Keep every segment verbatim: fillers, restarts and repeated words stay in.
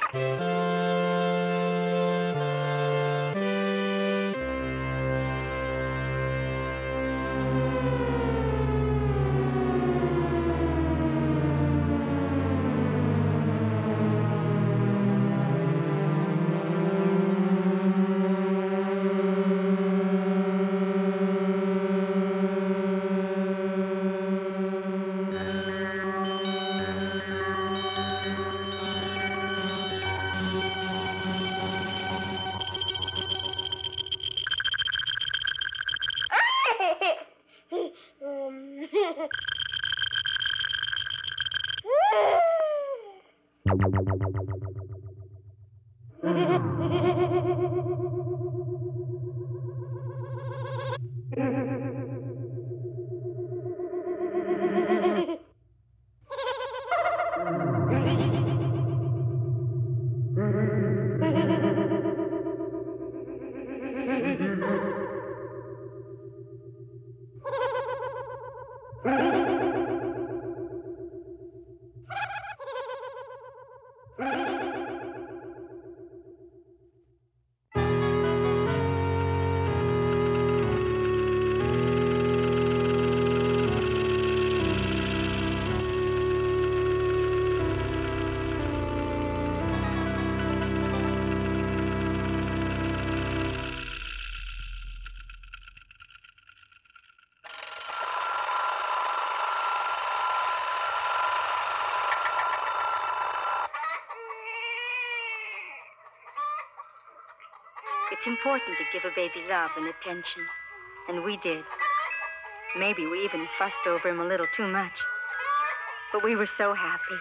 It's important to give a baby love and attention, and we did. Maybe we even fussed over him a little too much. But we were so happy.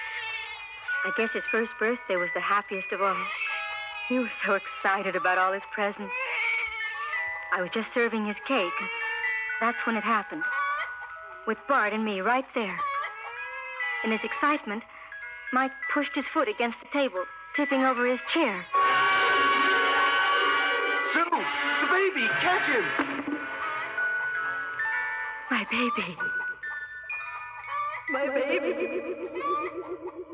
I guess his first birthday was the happiest of all. He was so excited about all his presents. I was just serving his cake, and that's when it happened. With Bart and me right there. In his excitement, Mike pushed his foot against the table, tipping over his chair. Sue! The baby! Catch him! My baby. My baby.